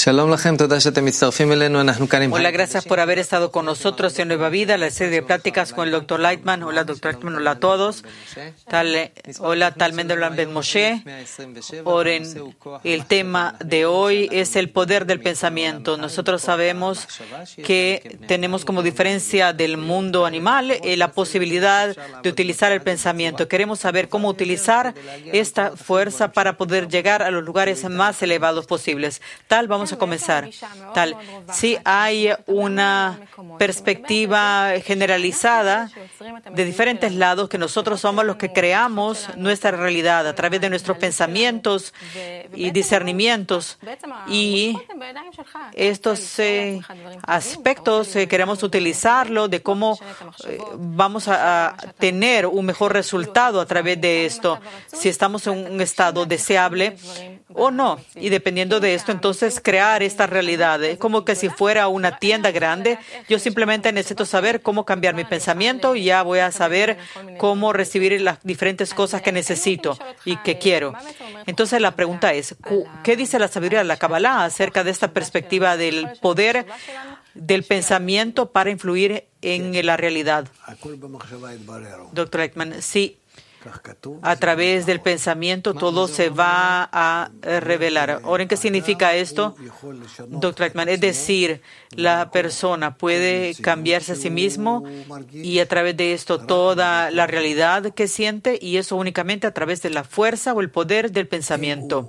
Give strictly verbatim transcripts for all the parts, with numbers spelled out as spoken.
Hola, gracias por haber estado con nosotros en Nueva Vida, la serie de pláticas con el doctor Lightman. Hola, doctor Lightman, hola a todos. Tal, hola, Tal Mendelman Ben Moshe. Oren, el tema de hoy es el poder del pensamiento. Nosotros sabemos que tenemos como diferencia del mundo animal eh, la posibilidad de utilizar el pensamiento. Queremos saber cómo utilizar esta fuerza para poder llegar a los lugares más elevados posibles. Tal, vamos a comenzar. Tal, sí hay una perspectiva generalizada de diferentes lados que nosotros somos los que creamos nuestra realidad a través de nuestros pensamientos y discernimientos. Y estos eh, aspectos eh, queremos utilizarlo de cómo eh, vamos a, a tener un mejor resultado a través de esto, si estamos en un estado deseable o no. Y dependiendo de esto, entonces crear esta realidad. Es como que si fuera una tienda grande, yo simplemente necesito saber cómo cambiar mi pensamiento y ya voy a saber cómo recibir las diferentes cosas que necesito y que quiero. Entonces la pregunta es, ¿qué dice la sabiduría de la Kabbalah acerca de esta perspectiva del poder del pensamiento para influir en la realidad? Doctor Eichmann, sí. A través del pensamiento todo se va a revelar. Ahora, ¿qué significa esto, doctor Eichmann? Es decir, la persona puede cambiarse a sí mismo y a través de esto toda la realidad que siente, y eso únicamente a través de la fuerza o el poder del pensamiento.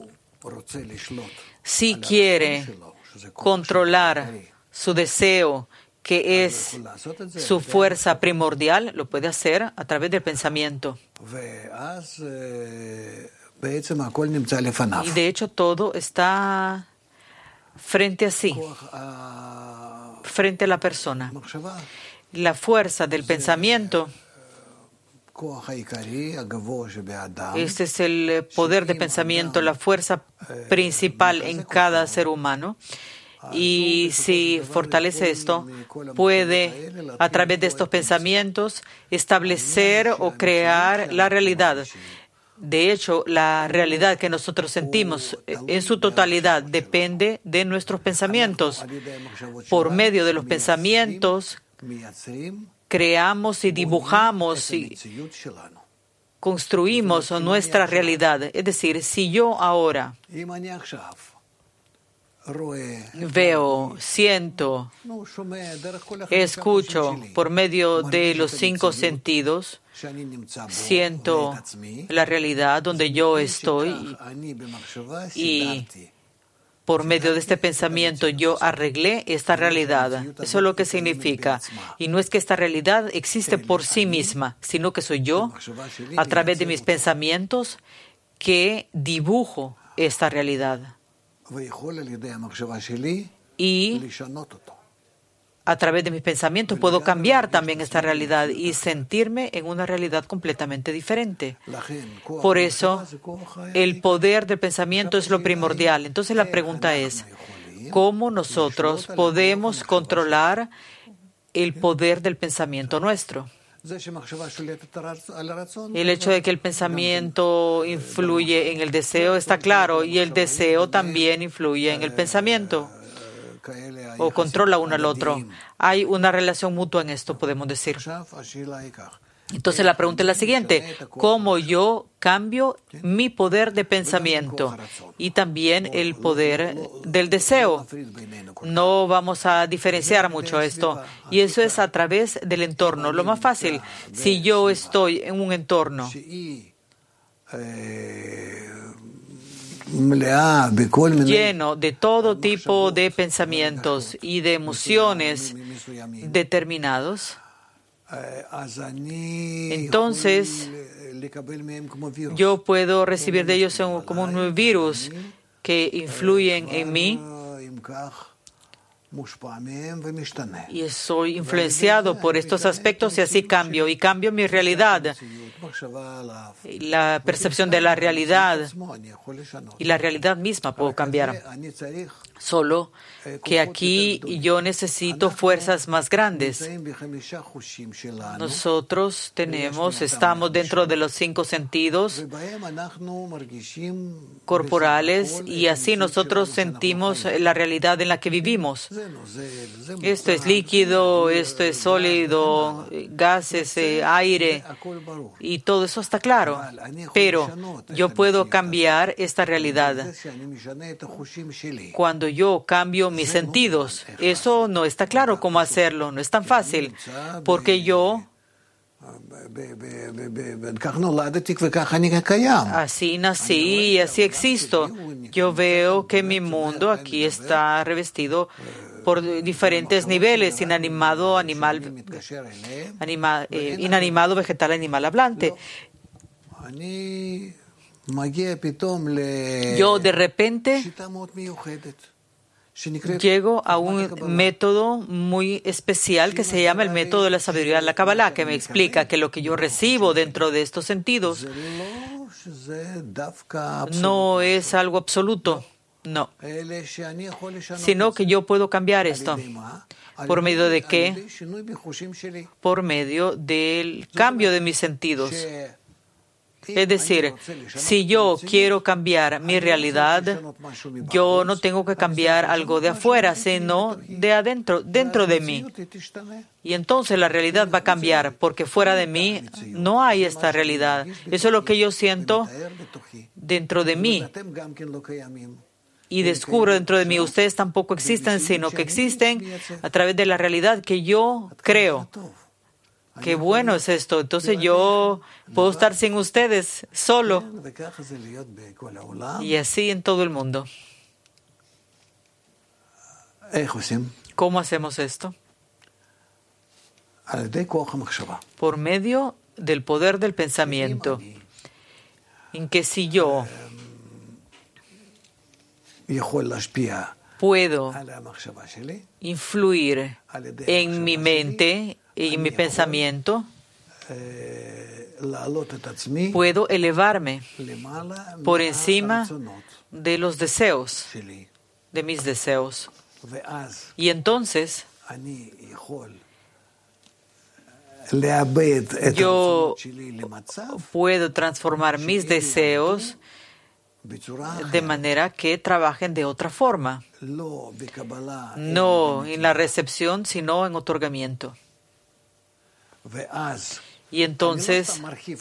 Si quiere controlar su deseo, que es su fuerza primordial, lo puede hacer a través del pensamiento. Y de hecho todo está frente a sí, frente a la persona. La fuerza del pensamiento, este es el poder de pensamiento, la fuerza principal en cada ser humano. Y si fortalece esto, puede, a través de estos pensamientos, establecer o crear la realidad. De hecho, la realidad que nosotros sentimos en su totalidad depende de nuestros pensamientos. Por medio de los pensamientos, creamos y dibujamos y construimos nuestra realidad. Es decir, si yo ahora veo, siento, escucho por medio de los cinco sentidos, siento la realidad donde yo estoy y por medio de este pensamiento yo arreglé esta realidad. Eso es lo que significa. Y no es que esta realidad existe por sí misma, sino que soy yo, a través de mis pensamientos, que dibujo esta realidad. Y a través de mis pensamientos puedo cambiar también esta realidad y sentirme en una realidad completamente diferente. Por eso, el poder del pensamiento es lo primordial. Entonces la pregunta es, ¿cómo nosotros podemos controlar el poder del pensamiento nuestro? El hecho de que el pensamiento influye en el deseo está claro, y el deseo también influye en el pensamiento o controla uno al otro. Hay una relación mutua en esto, podemos decir. Entonces la pregunta es la siguiente: ¿cómo yo cambio mi poder de pensamiento y también el poder del deseo? No vamos a diferenciar mucho esto, y eso es a través del entorno. Lo más fácil, si yo estoy en un entorno lleno de todo tipo de pensamientos y de emociones determinados, entonces yo puedo recibir de ellos como un virus que influyen en mí. y soy influenciado por estos aspectos y así cambio, y cambio mi realidad, la percepción de la realidad, y la realidad misma puedo cambiar. Solo que aquí yo necesito fuerzas más grandes. Nosotros tenemos, estamos dentro de los cinco sentidos corporales y así nosotros sentimos la realidad en la que vivimos. Esto es líquido, esto es sólido, gases, aire, y todo eso está claro. Pero yo puedo cambiar esta realidad cuando yo cambio mis sentidos. Eso no está claro cómo hacerlo, no es tan fácil, porque yo así nací y así existo. Yo veo que mi mundo aquí está revestido por diferentes niveles: inanimado, animal, anima, eh, inanimado, vegetal, animal hablante. Yo de repente llego a un método muy especial que se llama el método de la sabiduría de la Kabbalah, que me explica que lo que yo recibo dentro de estos sentidos no es algo absoluto, no, sino que yo puedo cambiar esto. ¿Por medio de qué? Por medio del cambio de mis sentidos. Es decir, si yo quiero cambiar mi realidad, yo no tengo que cambiar algo de afuera, sino de adentro, dentro de mí. Y entonces la realidad va a cambiar, porque fuera de mí no hay esta realidad. Eso es lo que yo siento dentro de mí. Y descubro dentro de mí, ustedes tampoco existen, sino que existen a través de la realidad que yo creo. Qué bueno es esto. Entonces yo puedo estar sin ustedes, solo. Y así en todo el mundo. ¿Cómo hacemos esto? Por medio del poder del pensamiento. En que si yo puedo influir en mi mente y en mi pensamiento, puedo elevarme por encima de los deseos, de mis deseos. Y entonces yo puedo transformar mis deseos de manera que trabajen de otra forma. No en la recepción, sino en otorgamiento. Y entonces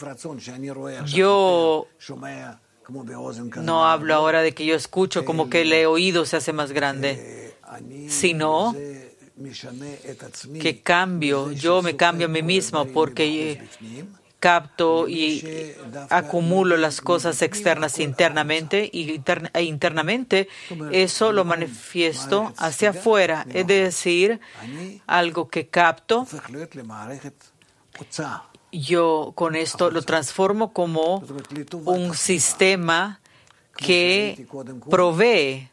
yo no hablo ahora de que yo escucho como que el oído se hace más grande, sino que cambio, yo me cambio a mí mismo porque capto y acumulo las cosas externas internamente y interna, e internamente eso lo manifiesto hacia afuera, es decir, algo que capto, yo con esto lo transformo como un sistema que provee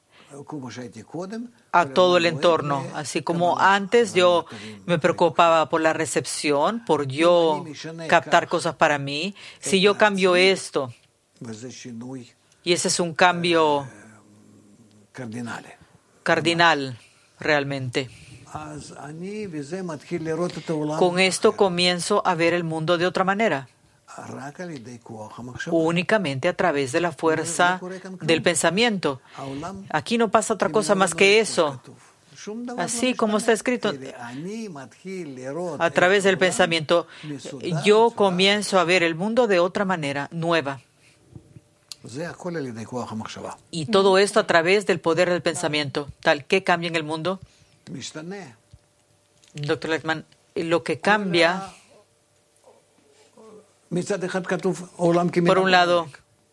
a todo el entorno. Así como antes yo me preocupaba por la recepción, por yo captar cosas para mí, si yo cambio esto, y ese es un cambio cardinal realmente. Con esto comienzo a ver el mundo de otra manera, únicamente a través de la fuerza del pensamiento. Aquí no pasa otra cosa más que eso. Así como está escrito, a través del pensamiento, yo comienzo a ver el mundo de otra manera, nueva. Y todo esto a través del poder del pensamiento. Tal que cambia en el mundo. Doctor Lightman, lo que cambia, por un lado,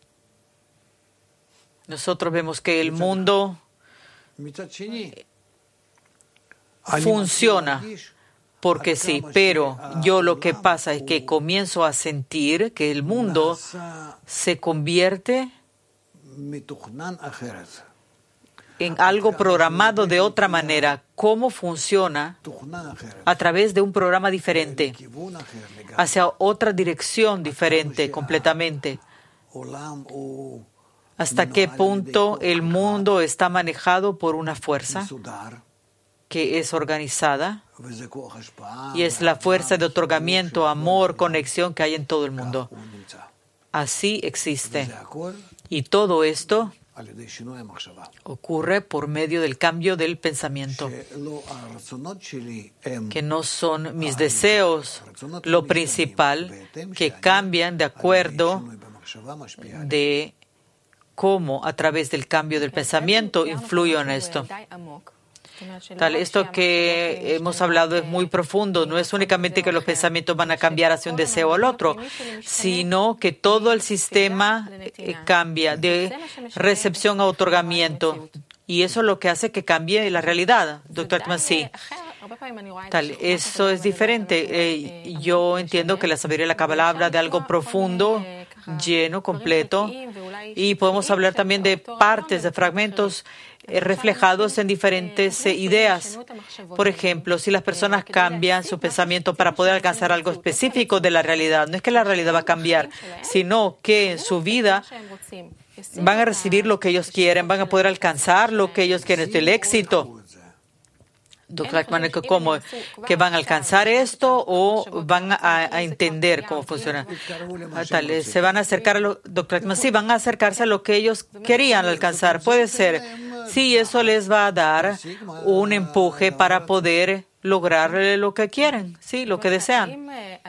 nosotros vemos que el mundo funciona porque sí, pero yo lo que pasa es que comienzo a sentir que el mundo se convierte en algo programado de otra manera. ¿Cómo funciona? A través de un programa diferente, hacia otra dirección diferente completamente. ¿Hasta qué punto el mundo está manejado por una fuerza que es organizada? Y es la fuerza de otorgamiento, amor, conexión que hay en todo el mundo. Así existe. Y todo esto ocurre por medio del cambio del pensamiento, que no son mis deseos lo principal, que cambian de acuerdo de cómo a través del cambio del pensamiento influyo en esto. Tal, esto que hemos hablado es muy profundo. No es únicamente que los pensamientos van a cambiar hacia un deseo al otro, sino que todo el sistema cambia de recepción a otorgamiento. Y eso es lo que hace que cambie la realidad, doctor Altman. Sí. Tal, eso es diferente. Eh, yo entiendo que la sabiduría de la Kabbalah habla de algo profundo, lleno, completo, y podemos hablar también de partes, de fragmentos reflejados en diferentes ideas. Por ejemplo, si las personas cambian su pensamiento para poder alcanzar algo específico de la realidad, no es que la realidad va a cambiar, sino que en su vida van a recibir lo que ellos quieren, van a poder alcanzar lo que ellos quieren, el éxito. doctor Altman, ¿cómo? ¿Que van a alcanzar esto o van a, a entender cómo funciona? Tal, ¿se van a acercar a lo, doctor Altman? Sí, van a acercarse a lo que ellos querían alcanzar. Puede ser. Sí, eso les va a dar un empuje para poder lograr lo que quieren, sí, lo que desean.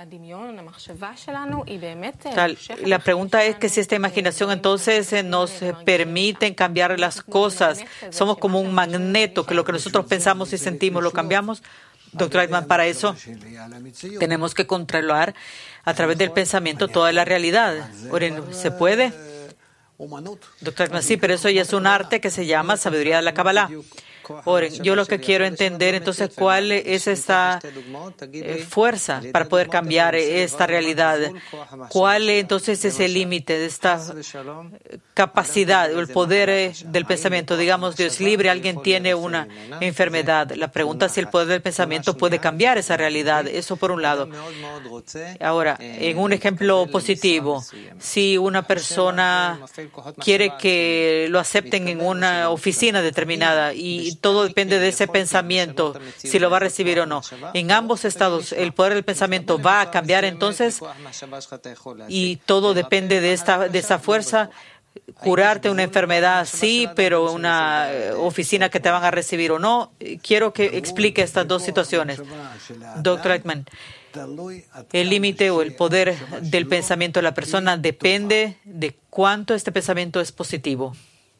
Tal, la pregunta es que si esta imaginación entonces nos permite cambiar las cosas, somos como un magneto, que lo que nosotros pensamos y sentimos lo cambiamos. Doctor Altman, para eso tenemos que controlar a través del pensamiento toda la realidad. ¿Se puede? Doctor Altman, sí, pero eso ya es un arte que se llama sabiduría de la Kabbalah. Oren, yo lo que quiero entender entonces cuál es esta eh, fuerza para poder cambiar esta realidad. ¿Cuál entonces es el límite de esta capacidad o el poder eh, del pensamiento? Digamos, Dios libre, alguien tiene una enfermedad. La pregunta es si el poder del pensamiento puede cambiar esa realidad. Eso por un lado. Ahora, en un ejemplo positivo, si una persona quiere que lo acepten en una oficina determinada y todo depende de ese pensamiento, si lo va a recibir o no. En ambos estados, el poder del pensamiento va a cambiar entonces y todo depende de esta, de esta fuerza. Curarte una enfermedad, sí, pero una oficina que te van a recibir o no. Quiero que explique estas dos situaciones. doctor Altman, el límite o el poder del pensamiento de la persona depende de cuánto este pensamiento es positivo.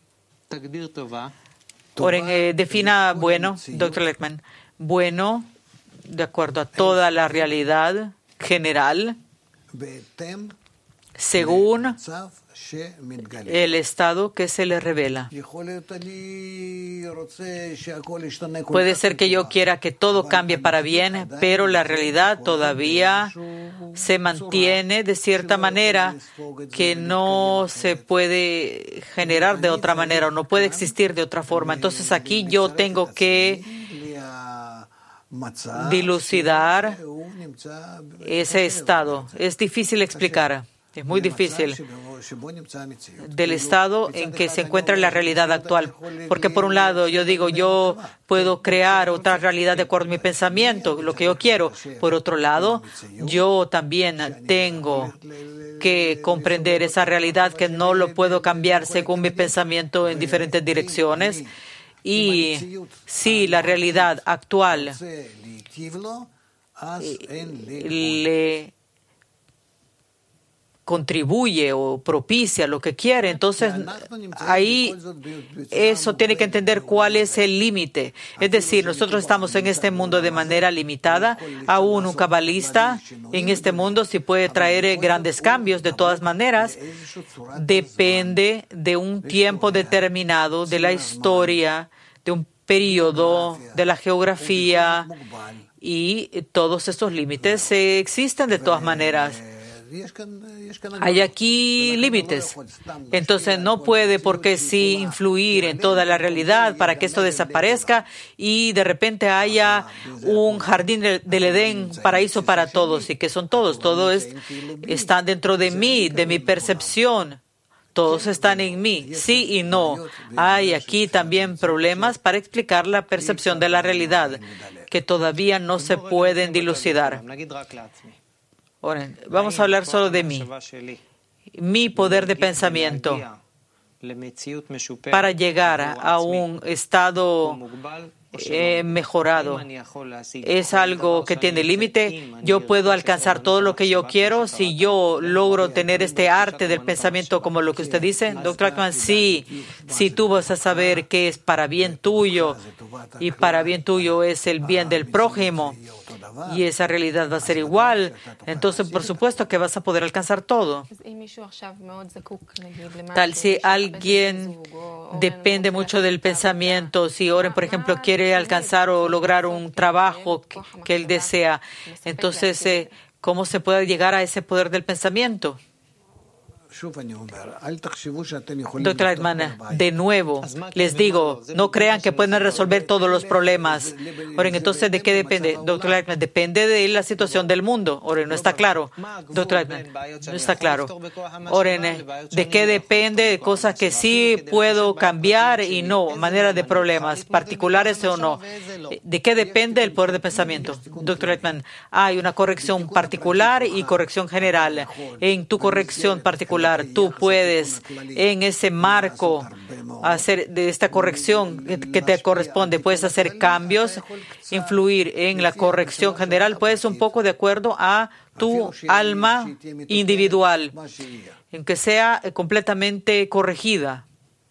Oren, eh, defina bueno, doctor Altman. Bueno, de acuerdo a toda la realidad general, según el estado que se le revela. Puede ser que yo quiera que todo cambie para bien, pero la realidad todavía se mantiene de cierta manera que no se puede generar de otra manera o no puede existir de otra forma. Entonces aquí yo tengo que dilucidar ese estado. Es difícil explicar. Es muy difícil del estado en que se encuentra la realidad actual. Porque por un lado yo digo, yo puedo crear otra realidad de acuerdo a mi pensamiento, lo que yo quiero. Por otro lado, yo también tengo que comprender esa realidad que no lo puedo cambiar según mi pensamiento en diferentes direcciones. Y si la realidad actual le contribuye o propicia lo que quiere, entonces ahí eso tiene que entender cuál es el límite. Es decir, nosotros estamos en este mundo de manera limitada. Aún un cabalista en este mundo sí puede traer grandes cambios. De todas maneras, depende de un tiempo determinado, de la historia, de un periodo, de la geografía, y todos estos límites existen de todas maneras. Hay aquí límites. Entonces no puede porque sí influir en toda la realidad para que esto desaparezca y de repente haya un jardín del Edén, paraíso para todos. ¿Y que son todos? Todo es, está dentro de mí, de mi percepción. Todos están en mí, sí y no. Hay aquí también problemas para explicar la percepción de la realidad, que todavía no se pueden dilucidar. Ahora, vamos a hablar solo de mí. Mi poder de pensamiento para llegar a un estado eh, mejorado. Es algo que tiene límite. Yo puedo alcanzar todo lo que yo quiero si yo logro tener este arte del pensamiento como lo que usted dice. Doctor Ackman, sí, si tú vas a saber que es para bien tuyo y para bien tuyo es el bien del prójimo y esa realidad va a ser igual, entonces por supuesto que vas a poder alcanzar todo. Tal si alguien depende mucho del pensamiento, si Oren, por ejemplo, quiere alcanzar o lograr un trabajo que, que él desea, entonces, eh, ¿cómo se puede llegar a ese poder del pensamiento? Doctor Lightman, de nuevo, les digo, no crean que pueden resolver todos los problemas. Oren, entonces, ¿de qué depende? Doctor Lightman, depende de la situación del mundo. Oren, no está claro. Doctor Lightman, no está claro. Oren, ¿de qué depende? De cosas que sí puedo cambiar y no, manera de problemas, particulares o no. ¿De qué depende el poder de pensamiento? Doctor Lightman, hay una corrección particular y corrección general. En tu corrección particular, tú puedes en ese marco hacer de esta corrección que te corresponde, puedes hacer cambios, influir en la corrección general, puedes un poco de acuerdo a tu alma individual, en que sea completamente corregida.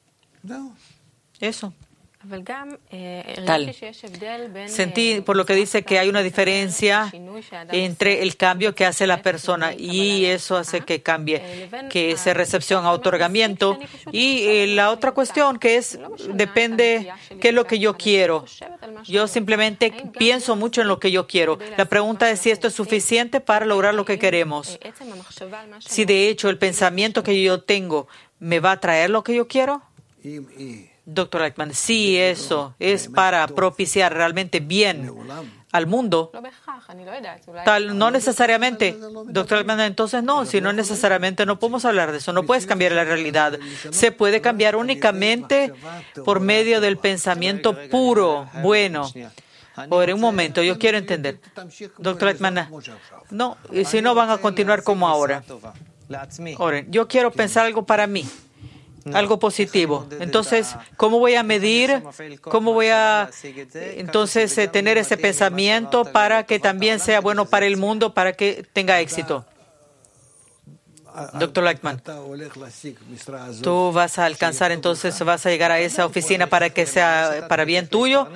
Eso. Tal. Sentí por lo que dice que hay una diferencia entre el cambio que hace la persona y eso hace que cambie, que es recepción a otorgamiento, y eh, la otra cuestión que es depende qué es lo que yo quiero. Yo simplemente pienso mucho en lo que yo quiero. La pregunta es si esto es suficiente para lograr lo que queremos. Si de hecho el pensamiento que yo tengo me va a traer lo que yo quiero. Doctor Lightman, sí, eso es para propiciar realmente bien al mundo. Tal, no necesariamente. Doctor Lightman, entonces no, si no necesariamente no podemos hablar de eso, no puedes cambiar la realidad. Se puede cambiar únicamente por medio del pensamiento puro, bueno. Por un momento, yo quiero entender. Doctor Lightman, no, si no van a continuar como ahora. Oren, yo quiero pensar algo para mí. Algo positivo. Entonces, ¿cómo voy a medir? ¿Cómo voy a entonces eh, tener ese pensamiento para que también sea bueno para el mundo, para que tenga éxito? Doctor Lightman, tú vas a alcanzar, entonces vas a llegar a esa oficina para que sea para bien tuyo.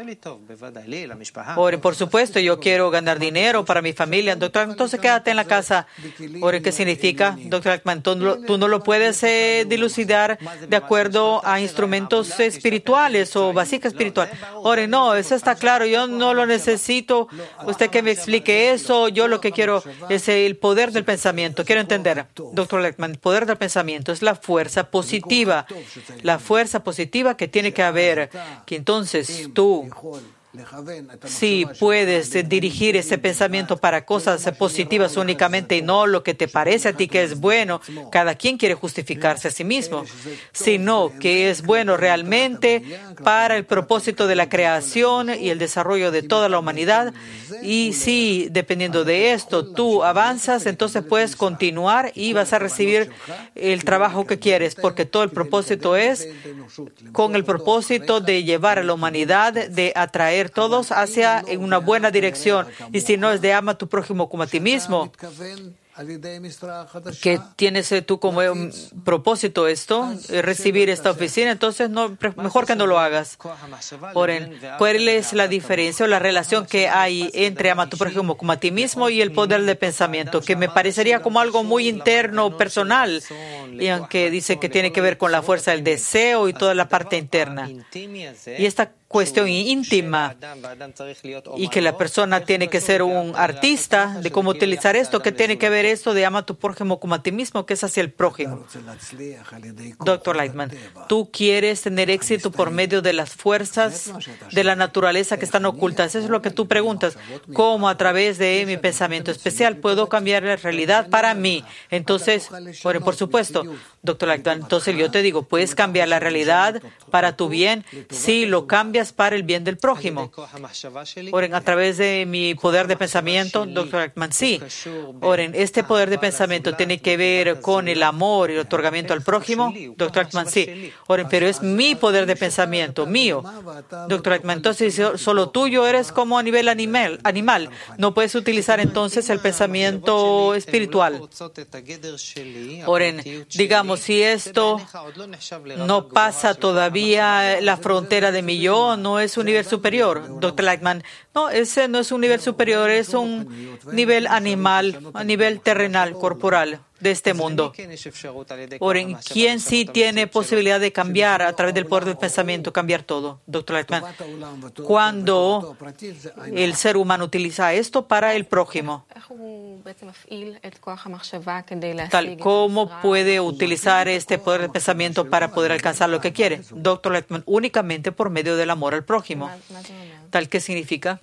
Por, por supuesto, yo quiero ganar dinero para mi familia. Doctor, entonces quédate en la casa. ¿Qué significa? Doctor Lightman, tú, tú no lo puedes eh, dilucidar de acuerdo a instrumentos espirituales o vasija espiritual. Ahora, no, eso está claro. Yo no lo necesito. Usted que me explique eso. Yo lo que quiero es el poder del pensamiento. Quiero entender. Doctor Lightman, el poder del pensamiento es la fuerza positiva, la fuerza positiva que tiene que haber, que entonces tú, si puedes dirigir ese pensamiento para cosas positivas únicamente y no lo que te parece a ti que es bueno, cada quien quiere justificarse a sí mismo, sino que es bueno realmente para el propósito de la creación y el desarrollo de toda la humanidad. Y si, dependiendo de esto, tú avanzas, entonces puedes continuar y vas a recibir el trabajo que quieres, porque todo el propósito es con el propósito de llevar a la humanidad, de atraer todos hacia en una buena dirección. Y si no es de ama a tu prójimo como a ti mismo, que tienes tú como un propósito esto, recibir esta oficina, entonces no, mejor que no lo hagas. Oren, ¿cuál es la diferencia o la relación que hay entre ama a tu prójimo como a ti mismo y el poder de pensamiento? Que me parecería como algo muy interno, personal, y aunque dice que tiene que ver con la fuerza del deseo y toda la parte interna. Y esta cuestión íntima y que la persona tiene que ser un artista de cómo utilizar esto, que tiene que ver esto de ama a tu prójimo como a ti mismo, que es hacia el prójimo. Doctor Lightman, tú quieres tener éxito por medio de las fuerzas de la naturaleza que están ocultas. Eso es lo que tú preguntas. ¿Cómo a través de mi pensamiento especial puedo cambiar la realidad para mí? Entonces, por, por supuesto, doctor Lightman, entonces yo te digo, puedes cambiar la realidad para tu bien si lo cambias para el bien del prójimo. Oren, a través de mi poder de pensamiento, doctor Lightman, sí. Oren, este poder de pensamiento tiene que ver con el amor y el otorgamiento al prójimo, doctor Lightman, sí. Oren, pero es mi poder de pensamiento, mío. doctor Lightman, entonces solo tuyo eres como a nivel animal, animal. No puedes utilizar entonces el pensamiento espiritual. Oren, digamos, si esto no pasa todavía la frontera de mi yo, no es un nivel superior, doctor Lightman. No, ese no es un nivel superior, es un nivel animal, a nivel terrenal, corporal de este mundo. Oren, ¿quién sí tiene posibilidad de cambiar a través del poder del pensamiento, cambiar todo, doctor Lightman? Cuando el ser humano utiliza esto para el prójimo. Tal, ¿cómo puede utilizar este poder de pensamiento para poder alcanzar lo que quiere? doctor Lightman, únicamente por medio del amor al prójimo. Tal, ¿qué significa?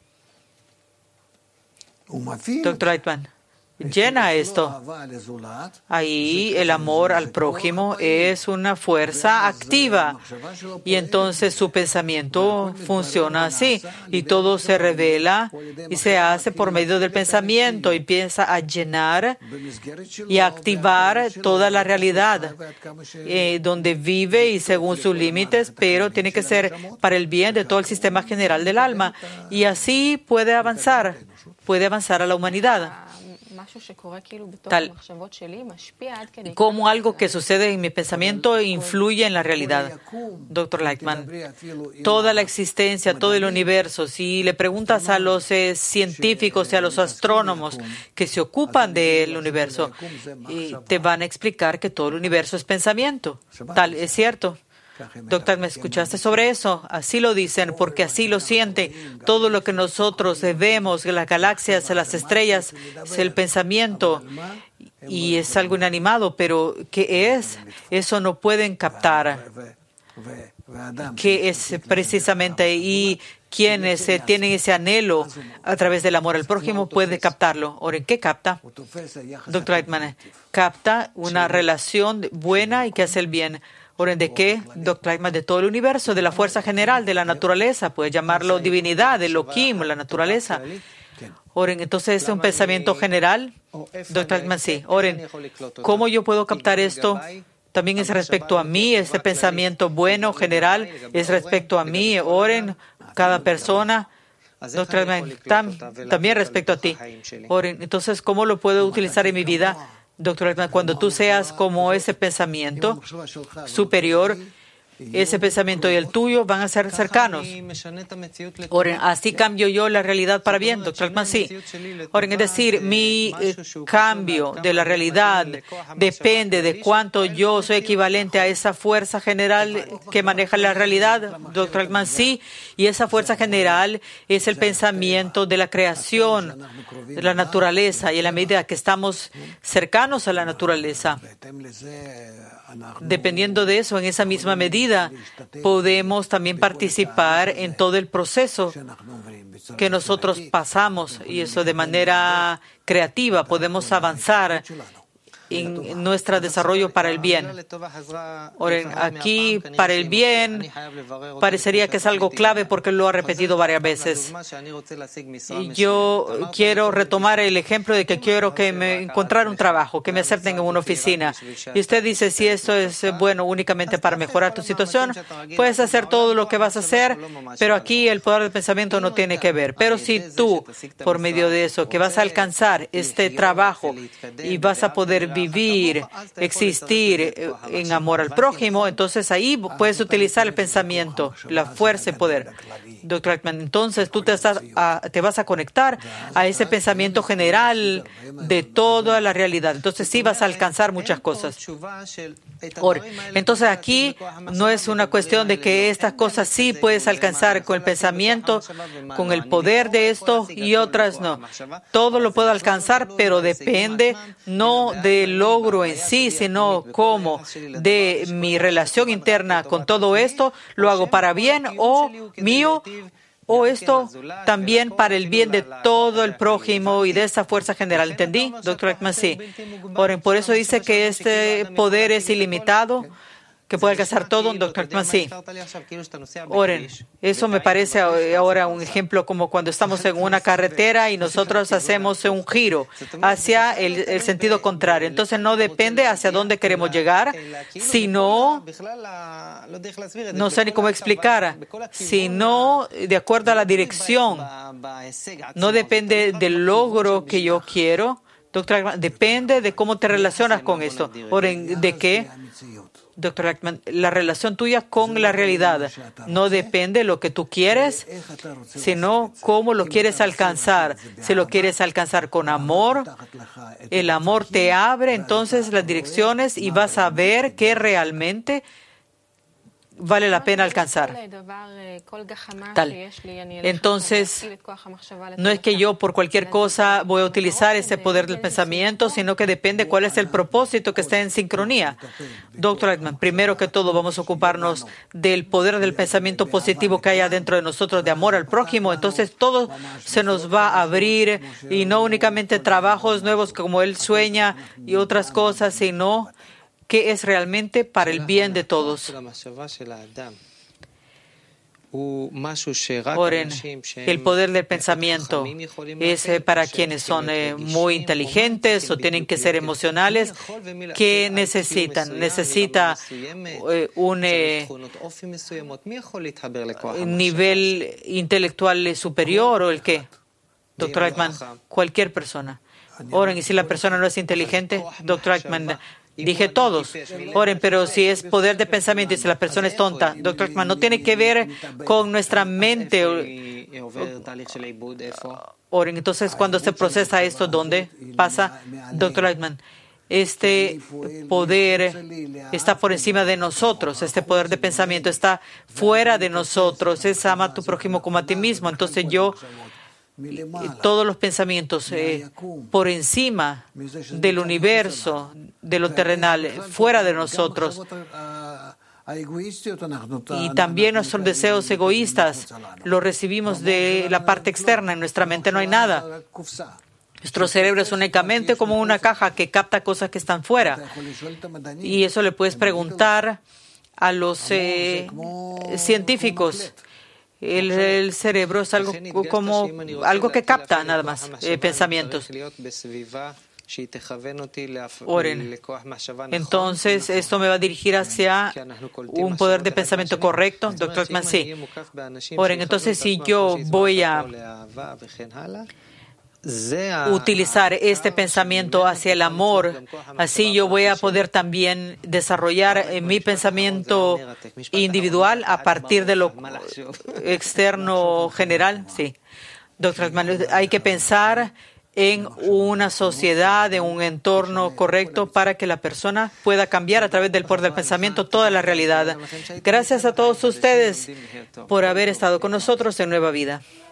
doctor Lightman, llena esto. Ahí el amor al prójimo es una fuerza activa y entonces su pensamiento funciona así y todo se revela y se hace por medio del pensamiento y empieza a llenar y a activar toda la realidad eh, donde vive y según sus límites, pero tiene que ser para el bien de todo el sistema general del alma y así puede avanzar, puede avanzar a la humanidad. Tal como algo que sucede en mi pensamiento influye en la realidad. doctor Lightman, toda la existencia, todo el universo, si le preguntas a los eh, científicos y a los astrónomos que se ocupan del universo, y te van a explicar que todo el universo es pensamiento. Tal, es cierto. Doctor, ¿me escuchaste sobre eso? Así lo dicen, porque así lo sienten. Todo lo que nosotros vemos, las galaxias, las estrellas, es el pensamiento y es algo inanimado, pero ¿qué es? Eso no pueden captar. ¿Qué es precisamente? Y quienes tienen ese anhelo a través del amor al prójimo puede captarlo. Ahora, ¿qué capta? doctor Lightman, capta una relación buena y que hace el bien. Oren, ¿de qué? doctor Lightman, de todo el universo, de la fuerza general, de la naturaleza. Puedes llamarlo divinidad, Elohim, la naturaleza. Oren, entonces, ¿es un pensamiento general? doctor Lightman, sí. Oren, ¿cómo yo puedo captar esto? También es respecto a mí, este pensamiento bueno, general, es respecto a mí. Oren, cada persona. doctor Lightman, tam, también respecto a ti. Oren, entonces, ¿cómo lo puedo utilizar en mi vida? doctor Lightman, cuando tú seas como ese pensamiento superior, ese pensamiento y el tuyo van a ser cercanos. Oren, así cambio yo la realidad para bien, doctor Lightman, sí. Oren, es decir, mi eh, cambio de la realidad depende de cuánto yo soy equivalente a esa fuerza general que maneja la realidad, doctor Lightman, sí. Y esa fuerza general es el pensamiento de la creación, de la naturaleza. Y en la medida que estamos cercanos a la naturaleza, dependiendo de eso, en esa misma medida, podemos también participar en todo el proceso que nosotros pasamos y eso de manera creativa podemos avanzar en nuestro desarrollo para el bien. Oren, aquí para el bien parecería que es algo clave porque lo ha repetido varias veces. Y yo quiero retomar el ejemplo de que quiero que me encontrar un trabajo, que me acepten en una oficina. Y usted dice, si eso es bueno únicamente para mejorar tu situación, puedes hacer todo lo que vas a hacer, pero aquí el poder del pensamiento no tiene que ver. Pero si tú, por medio de eso, que vas a alcanzar este trabajo y vas a poder vivir, existir en amor al prójimo, entonces ahí puedes utilizar el pensamiento, la fuerza y poder. Doctor Lightman, entonces tú te, estás a, te vas a conectar a ese pensamiento general de toda la realidad. Entonces sí vas a alcanzar muchas cosas. Ahora, entonces aquí no es una cuestión de que estas cosas sí puedes alcanzar con el pensamiento, con el poder de esto y otras no. Todo lo puedo alcanzar, pero depende no del logro en sí, sino cómo de mi relación interna con todo esto, lo hago para bien o mío, o esto también para el bien de todo el prójimo y de esa fuerza general. ¿Entendí, doctor Lightman? Sí. Ahora, por eso dice que este poder es ilimitado, que puede alcanzar todo, doctor Lightman. Sí. Oren, eso me parece ahora un ejemplo como cuando estamos en una carretera y nosotros hacemos un giro hacia el, el sentido contrario. Entonces no depende hacia dónde queremos llegar, sino, no sé ni cómo explicar, sino de acuerdo a la dirección. No depende del logro que yo quiero, doctor, depende de cómo te relacionas con esto. Oren, ¿de qué? Doctor Lightman, la relación tuya con la realidad no depende de lo que tú quieres, sino cómo lo quieres alcanzar. Si lo quieres alcanzar con amor, el amor te abre entonces las direcciones y vas a ver que realmente vale la pena alcanzar. Tal. Entonces, no es que yo por cualquier cosa voy a utilizar ese poder del pensamiento, sino que depende cuál es el propósito que esté en sincronía. Doctor Lightman, primero que todo vamos a ocuparnos del poder del pensamiento positivo que hay adentro de nosotros, de amor al prójimo. Entonces todo se nos va a abrir y no únicamente trabajos nuevos como él sueña y otras cosas, sino que es realmente para el bien de todos. Oren, el poder del pensamiento es para quienes son eh, muy inteligentes o tienen que ser emocionales, que necesitan, necesita eh, un eh, nivel intelectual superior o el qué, doctor Lightman, cualquier persona. Oren, y si la persona no es inteligente, doctor Lightman, dije todos, oren, pero si es poder de pensamiento y si la persona es tonta, doctor Lightman, no tiene que ver con nuestra mente. Oren, entonces cuando se procesa esto, ¿dónde pasa, doctor Lightman? Este poder está por encima de nosotros, este poder de pensamiento está fuera de nosotros, es ama a tu prójimo como a ti mismo. Entonces yo todos los pensamientos eh, por encima del universo, de lo terrenal, fuera de nosotros. Y también nuestros deseos egoístas los recibimos de la parte externa. En nuestra mente no hay nada. Nuestro cerebro es únicamente como una caja que capta cosas que están fuera. Y eso le puedes preguntar a los eh, científicos. El, el cerebro es algo como algo que capta nada más eh, pensamientos. Oren. Entonces, esto me va a dirigir hacia un poder de pensamiento correcto, doctor Lightman. Sí. Oren. Entonces, si yo voy a utilizar este pensamiento hacia el amor, así yo voy a poder también desarrollar mi pensamiento individual a partir de lo externo general. Sí, doctor Lightman, hay que pensar en una sociedad, en un entorno correcto para que la persona pueda cambiar a través del poder del pensamiento toda la realidad. Gracias a todos ustedes por haber estado con nosotros en Nueva Vida.